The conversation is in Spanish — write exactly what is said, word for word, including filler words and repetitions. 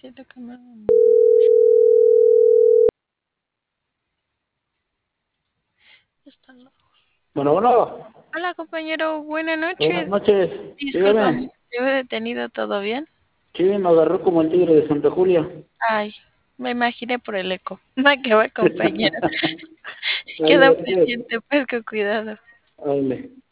Sí, la cámara. Están los- Bueno, bueno, Hola, compañero. Buenas buenas noches. noches. Discúlpame, Dígame, ¿te he detenido? ¿Todo bien? sí, me agarró como el tigre de Santa Julia. Ay, me imaginé por el eco. Va que va, compañero. Queda Dale, pues, pendiente, pues, con cuidado. dale.